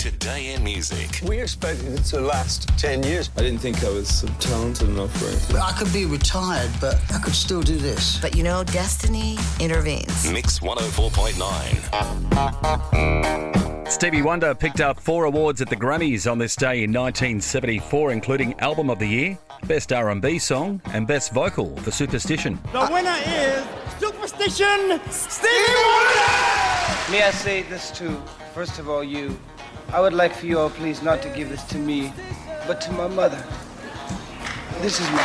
Today in Music. We expected it to last 10 years. I didn't think I was talented enough for it. I could be retired, but I could still do this. But you know, destiny intervenes. Mix 104.9. Stevie Wonder picked up 4 awards at the Grammys on this day in 1974, including Album of the Year, Best R&B Song, and Best Vocal for Superstition. The winner is Superstition, Stevie Wonder! May I say this to, first of all, you. I would like for you all, please, not to give this to me, but to my mother. This is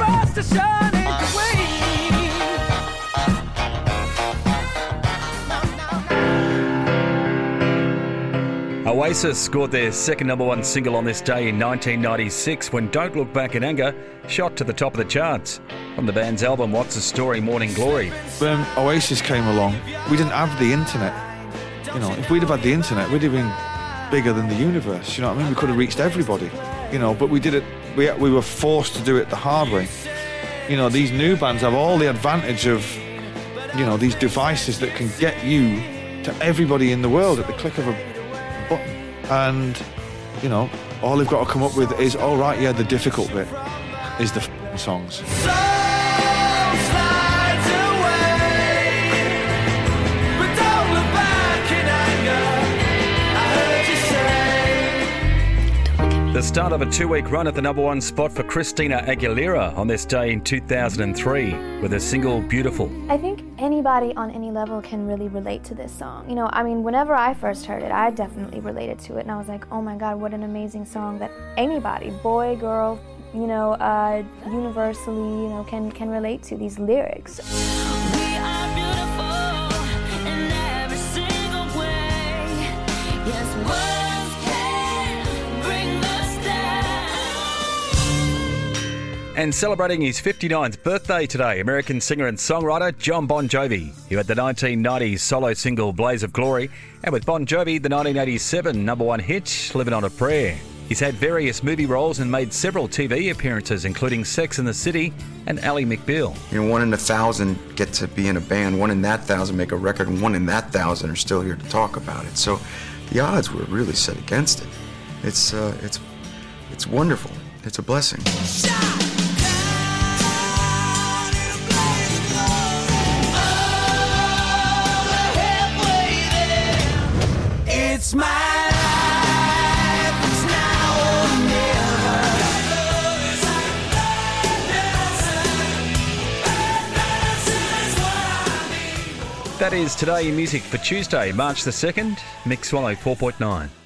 Oasis scored their second number one single on this day in 1996 when Don't Look Back in Anger shot to the top of the charts. From the band's album What's the Story, Morning Glory. When Oasis came along, we didn't have the internet. You know, if we'd have had the internet, we'd have been bigger than the universe. You know what I mean? We could have reached everybody. You know, but we did it. We were forced to do it the hard way. You know, these new bands have all the advantage of, you know, these devices that can get you to everybody in the world at the click of a button. And, you know, all they've got to come up with is, oh right, yeah, the difficult bit is the songs. The start of a 2-week run at the number one spot for Christina Aguilera on this day in 2003 with her single Beautiful. I think anybody on any level can really relate to this song. You know, I mean, whenever I first heard it, I definitely related to it, and I was like, oh my God, what an amazing song that anybody, boy, girl, you know, universally, you know, can relate to these lyrics. We are beautiful in every single way. Yes, words can bring us down. And celebrating his 59th birthday today, American singer and songwriter Jon Bon Jovi, who had the 1990s solo single Blaze of Glory, and with Bon Jovi, the 1987 number one hit Living on a Prayer. He's had various movie roles and made several TV appearances, including Sex and the City and Ally McBeal. You know, 1 in 1,000 get to be in a band, 1 in that 1,000 make a record, and 1 in that 1,000 are still here to talk about it. So the odds were really set against it. It's wonderful. It's a blessing. It's my That is Today in Music for Tuesday, March the 2nd, Mix 104.9.